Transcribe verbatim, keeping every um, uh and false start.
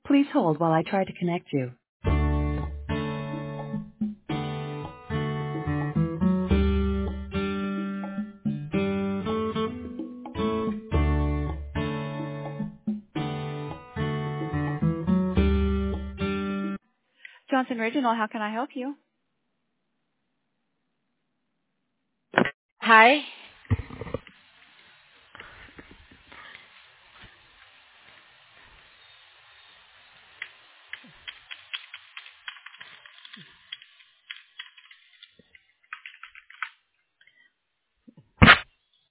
Please hold while I try to connect you. Johnson Regional, how can I help you? Hi.